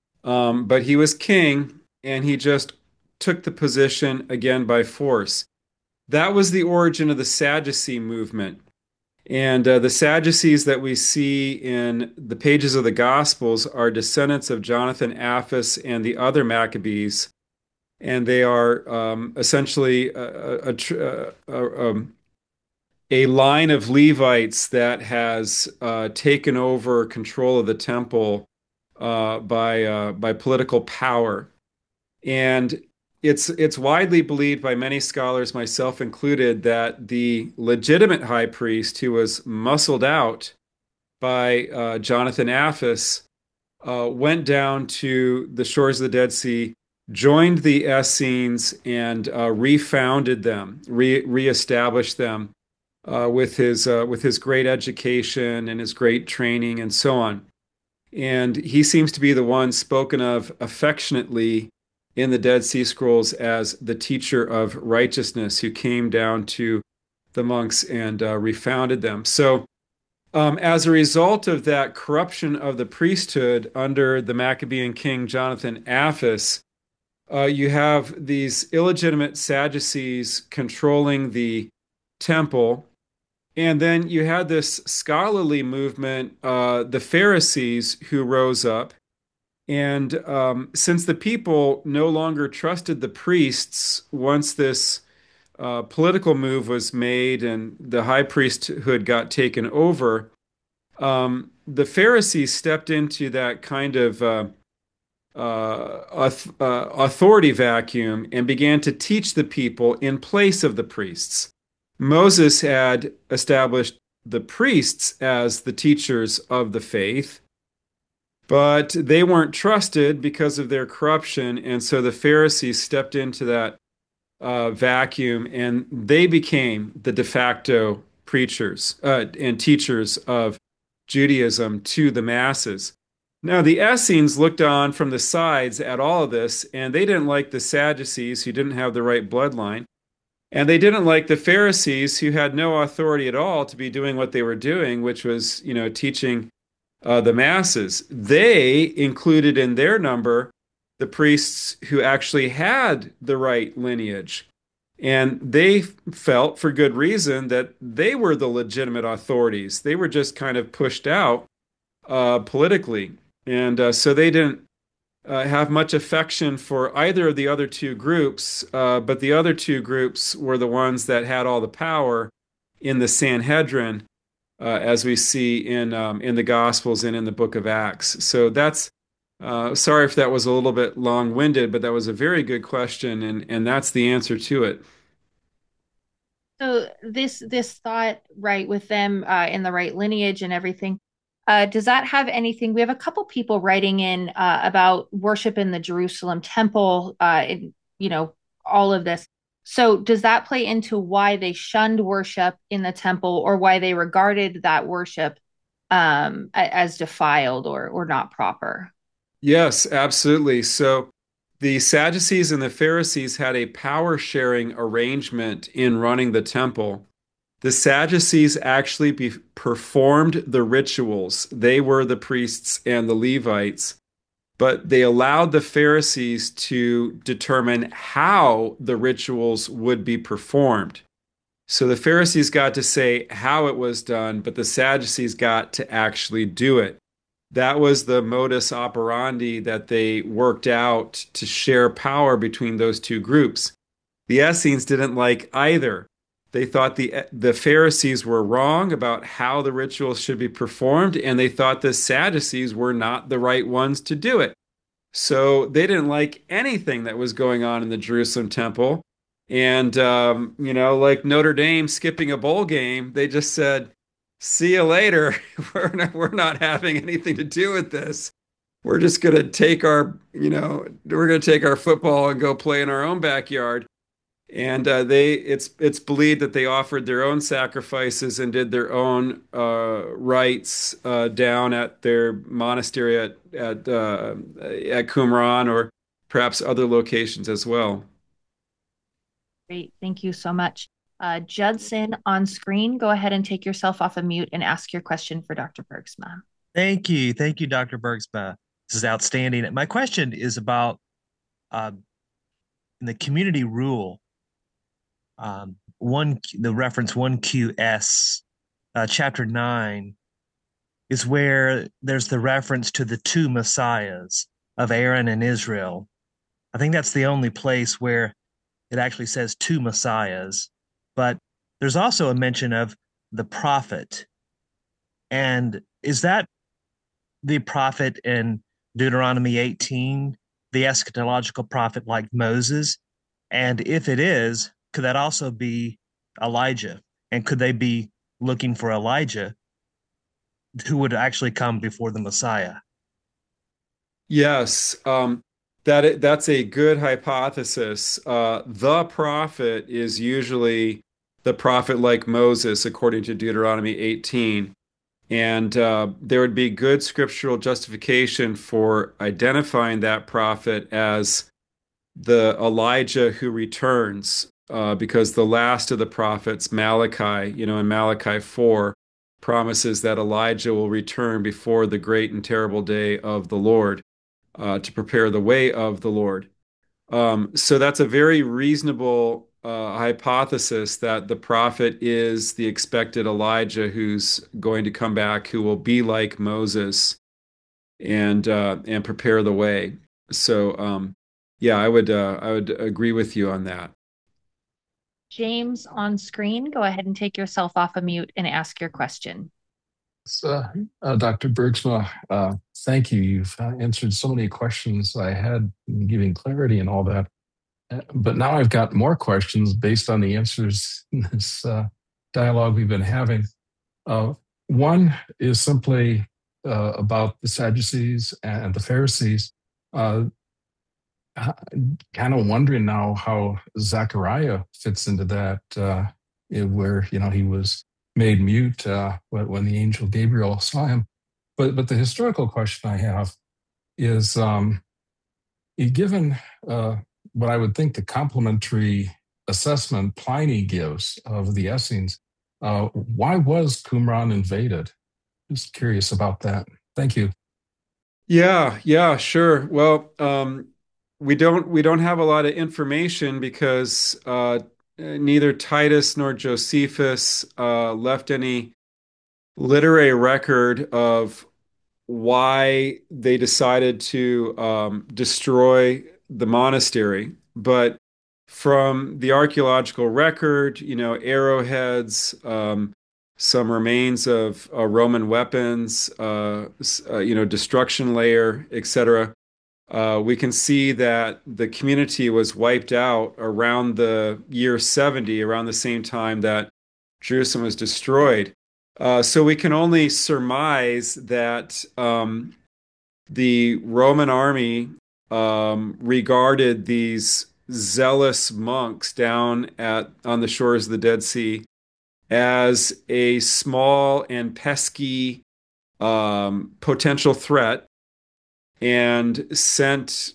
But he was king, and he just took the position again by force. That was the origin of the Sadducee movement. And the Sadducees that we see in the pages of the Gospels are descendants of Jonathan Aphis and the other Maccabees. And they are essentially a line of Levites that has taken over control of the temple by political power. And it's widely believed by many scholars, myself included, that the legitimate high priest who was muscled out by Jonathan Aphis went down to the shores of the Dead Sea, joined the Essenes, and refounded them, reestablished them with his great education and his great training and so on. And he seems to be the one spoken of affectionately in the Dead Sea Scrolls as the teacher of righteousness, who came down to the monks and refounded them. So as a result of that corruption of the priesthood under the Maccabean king Jonathan Aphis, you have these illegitimate Sadducees controlling the temple. And then you had this scholarly movement, the Pharisees, who rose up. And since the people no longer trusted the priests once this political move was made and the high priesthood got taken over, the Pharisees stepped into that kind of authority vacuum and began to teach the people in place of the priests. Moses had established the priests as the teachers of the faith, but they weren't trusted because of their corruption, and so the Pharisees stepped into that vacuum, and they became the de facto preachers and teachers of Judaism to the masses. Now, the Essenes looked on from the sides at all of this, and they didn't like the Sadducees, who didn't have the right bloodline, and they didn't like the Pharisees, who had no authority at all to be doing what they were doing, which was, teaching the masses. They included in their number the priests who actually had the right lineage. And they felt, for good reason, that they were the legitimate authorities. They were just kind of pushed out politically. And so they didn't have much affection for either of the other two groups, but the other two groups were the ones that had all the power in the Sanhedrin, as we see in the Gospels and in the Book of Acts. So that's sorry if that was a little bit long-winded, but that was a very good question, and that's the answer to it. So this thought, right, with them in the right lineage and everything, does that have anything? We have a couple people writing in about worship in the Jerusalem temple, all of this. So does that play into why they shunned worship in the temple, or why they regarded that worship as defiled or not proper? Yes, absolutely. So the Sadducees and the Pharisees had a power sharing arrangement in running the temple. The Sadducees actually performed the rituals. They were the priests and the Levites, but they allowed the Pharisees to determine how the rituals would be performed. So the Pharisees got to say how it was done, but the Sadducees got to actually do it. That was the modus operandi that they worked out to share power between those two groups. The Essenes didn't like either. They thought the Pharisees were wrong about how the rituals should be performed, and they thought the Sadducees were not the right ones to do it. So they didn't like anything that was going on in the Jerusalem temple. And, like Notre Dame skipping a bowl game, they just said, see you later. We're not having anything to do with this. We're just going to take we're going to take our football and go play in our own backyard. And it's believed that they offered their own sacrifices and did their own rites down at their monastery at Qumran, or perhaps other locations as well. Great. Thank you so much. Judson on screen, go ahead and take yourself off of mute and ask your question for Dr. Bergsma. Thank you. Thank you, Dr. Bergsma. This is outstanding. My question is about the community rule. The reference 1QS, chapter 9, is where there's the reference to the two messiahs of Aaron and Israel. I think that's the only place where it actually says two messiahs, but there's also a mention of the prophet. And is that the prophet in Deuteronomy 18, the eschatological prophet like Moses? And if it is, could that also be Elijah? And could they be looking for Elijah, who would actually come before the Messiah? Yes, that's a good hypothesis. The prophet is usually the prophet like Moses, according to Deuteronomy 18. And there would be good scriptural justification for identifying that prophet as the Elijah who returns, because the last of the prophets, Malachi, in Malachi 4, promises that Elijah will return before the great and terrible day of the Lord, to prepare the way of the Lord. So that's a very reasonable hypothesis that the prophet is the expected Elijah who's going to come back, who will be like Moses and prepare the way. So yeah, I would agree with you on that. James on screen, go ahead and take yourself off of mute and ask your question. Dr. Bergsma, thank you. You've answered so many questions I had, giving clarity and all that. But now I've got more questions based on the answers in this dialogue we've been having. One is simply about the Sadducees and the Pharisees. Kind of wondering now how Zechariah fits into that, where he was made mute when the angel Gabriel saw him. But the historical question I have is, given what I would think the complimentary assessment Pliny gives of the Essenes, why was Qumran invaded? Just curious about that. Thank you. Yeah, sure. Well, we don't have a lot of information because neither Titus nor Josephus left any literary record of why they decided to destroy the monastery. But from the archaeological record, arrowheads, some remains of Roman weapons, destruction layer, etc. We can see that the community was wiped out around the year 70, around the same time that Jerusalem was destroyed. So we can only surmise that the Roman army regarded these zealous monks down on the shores of the Dead Sea as a small and pesky potential threat, and sent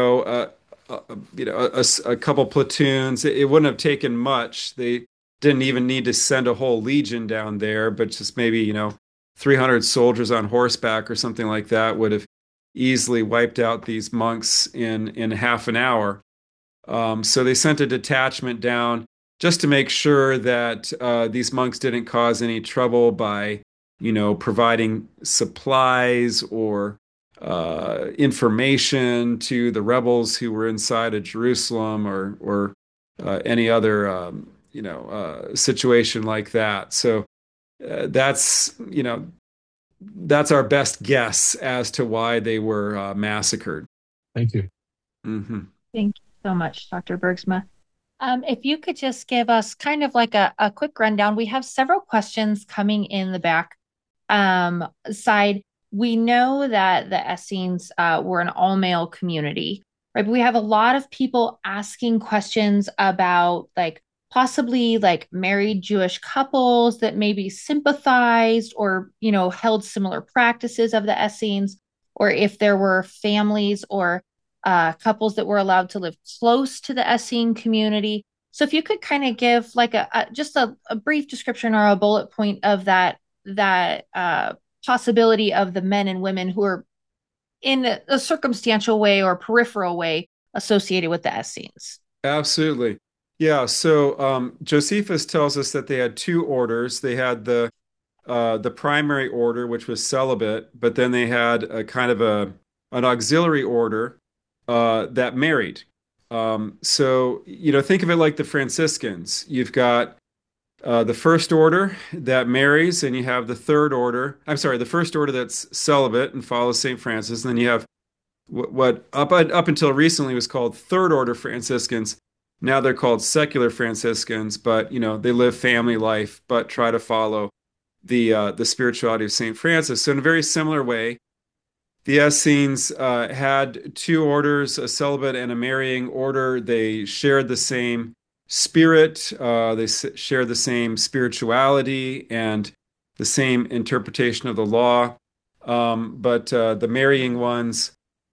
a couple platoons. It wouldn't have taken much. They didn't even need to send a whole legion down there, but just maybe 300 soldiers on horseback or something like that would have easily wiped out these monks in half an hour. So they sent a detachment down just to make sure that these monks didn't cause any trouble by providing supplies or information to the rebels who were inside of Jerusalem, or any other situation like that. So that's our best guess as to why they were massacred. Thank you. Mm-hmm. Thank you so much, Dr. Bergsma. If you could just give us kind of like a quick rundown. We have several questions coming in the back side. We know that the Essenes were an all-male community, right? But we have a lot of people asking questions about possibly married Jewish couples that maybe sympathized or, held similar practices of the Essenes, or if there were families or couples that were allowed to live close to the Essene community. So if you could kind of give just a brief description or a bullet point of that possibility of the men and women who are in a circumstantial way or peripheral way associated with the Essenes. Absolutely. Yeah. So Josephus tells us that they had two orders. They had the primary order, which was celibate, but then they had a kind of an auxiliary order that married. So think of it like the Franciscans. You've got the first order that marries, and you have the third order. I'm sorry, the first order that's celibate and follows St. Francis, and then you have what up until recently was called third order Franciscans. Now they're called secular Franciscans, but they live family life, but try to follow the spirituality of St. Francis. So in a very similar way, the Essenes had two orders, a celibate and a marrying order. They shared the same spirit, they shared the same spirituality and the same interpretation of the law. But the marrying ones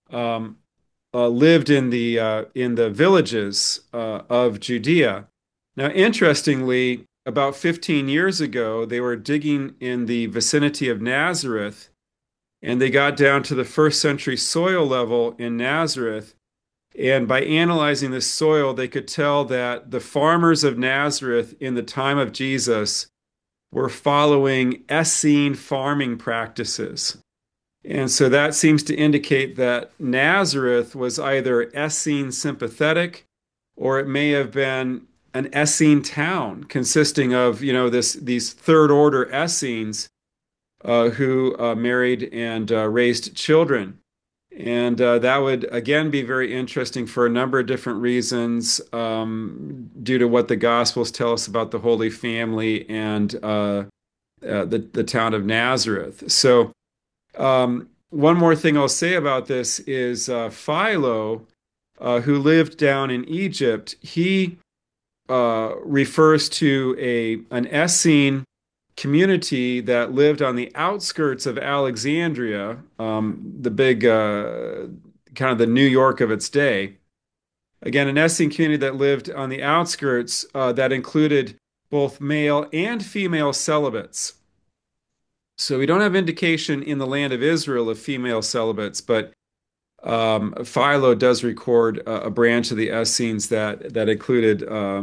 lived in the villages of Judea. Now, interestingly, about 15 years ago, they were digging in the vicinity of Nazareth, and they got down to the first century soil level in Nazareth. And by analyzing the soil, they could tell that the farmers of Nazareth in the time of Jesus were following Essene farming practices. And so that seems to indicate that Nazareth was either Essene sympathetic, or it may have been an Essene town consisting of, these third order Essenes who married and raised children. And that would, again, be very interesting for a number of different reasons, due to what the Gospels tell us about the Holy Family and the town of Nazareth. So one more thing I'll say about this is Philo, who lived down in Egypt, he refers to an Essene community that lived on the outskirts of Alexandria, the big kind of the New York of its day. Again, an Essene community that lived on the outskirts that included both male and female celibates. So we don't have indication in the land of Israel of female celibates, but Philo does record a branch of the Essenes that included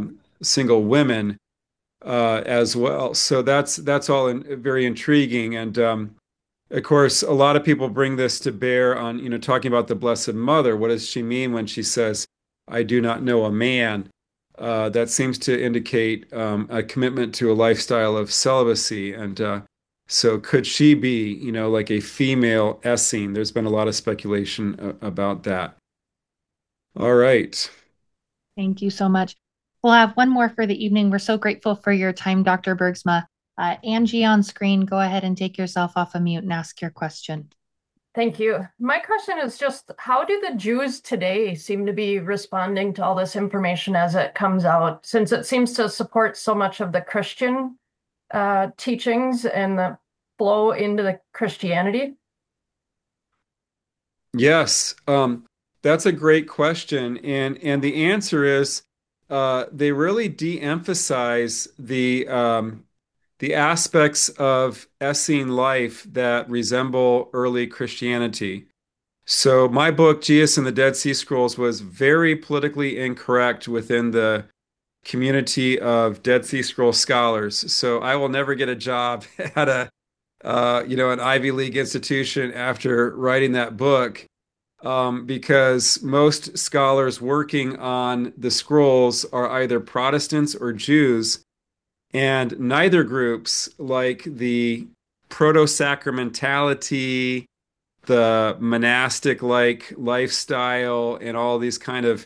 single women as well. So that's all very intriguing. And of course, a lot of people bring this to bear on, talking about the Blessed Mother. What does she mean when she says, "I do not know a man"? That seems to indicate a commitment to a lifestyle of celibacy. And so could she be, like a female Essene? There's been a lot of speculation about that. All right. Thank you so much. We'll have one more for the evening. We're so grateful for your time, Dr. Bergsma. Angie on screen, go ahead and take yourself off of mute and ask your question. Thank you. My question is just, how do the Jews today seem to be responding to all this information as it comes out, since it seems to support so much of the Christian teachings and the flow into the Christianity? Yes, that's a great question. And the answer is they really de-emphasize the aspects of Essene life that resemble early Christianity. So my book, Jesus and the Dead Sea Scrolls, was very politically incorrect within the community of Dead Sea Scroll scholars. So I will never get a job at an Ivy League institution after writing that book, because most scholars working on the scrolls are either Protestants or Jews. And neither groups, like the proto-sacramentality, the monastic-like lifestyle, and all these kind of,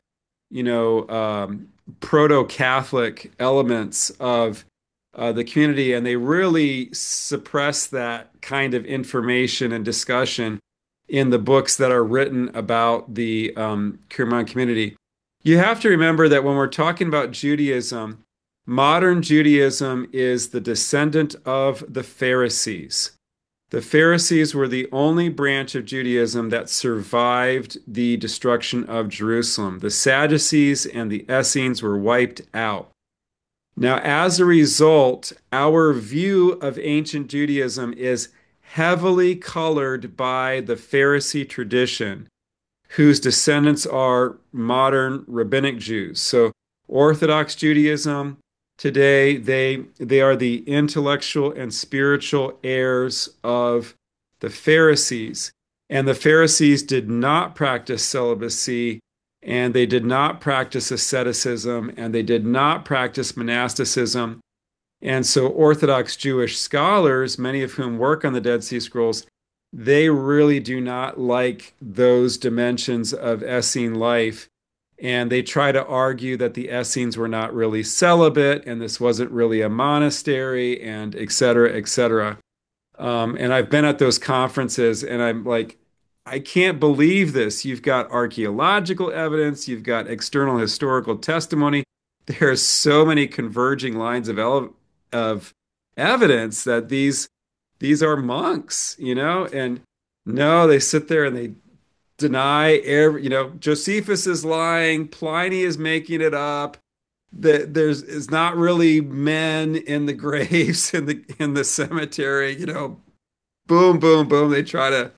proto-Catholic elements of the community, and they really suppress that kind of information and discussion in the books that are written about the Qumran community. You have to remember that when we're talking about Judaism, modern Judaism is the descendant of the Pharisees. The Pharisees were the only branch of Judaism that survived the destruction of Jerusalem. The Sadducees and the Essenes were wiped out. Now, as a result, our view of ancient Judaism is heavily colored by the Pharisee tradition, whose descendants are modern rabbinic Jews. So Orthodox Judaism, today, they are the intellectual and spiritual heirs of the Pharisees. And the Pharisees did not practice celibacy, and they did not practice asceticism, and they did not practice monasticism. And so Orthodox Jewish scholars, many of whom work on the Dead Sea Scrolls, they really do not like those dimensions of Essene life. And they try to argue that the Essenes were not really celibate, and this wasn't really a monastery, and et cetera, et cetera. And I've been at those conferences, and I'm like, I can't believe this. You've got archaeological evidence, you've got external historical testimony. There's so many converging lines of evidence that these are monks, and no, they sit there and they deny Josephus is lying, Pliny is making it up, that is not really men in the graves in the cemetery, boom, boom, boom. They try to,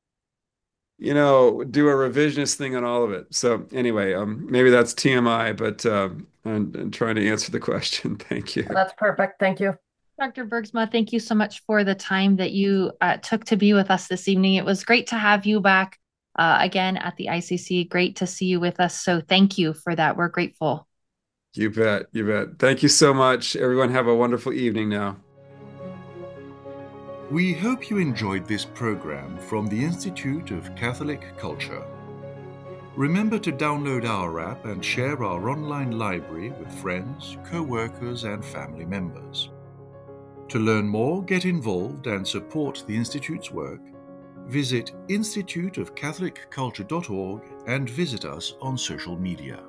do a revisionist thing on all of it. So anyway, maybe that's TMI, but I'm trying to answer the question. Thank you. That's perfect. Thank you. Dr. Bergsma, thank you so much for the time that you took to be with us this evening. It was great to have you back again at the ICC. Great to see you with us. So thank you for that. We're grateful. You bet. You bet. Thank you so much. Everyone have a wonderful evening now. We hope you enjoyed this program from the Institute of Catholic Culture. Remember to download our app and share our online library with friends, co-workers, and family members. To learn more, get involved, and support the Institute's work, visit instituteofcatholicculture.org and visit us on social media.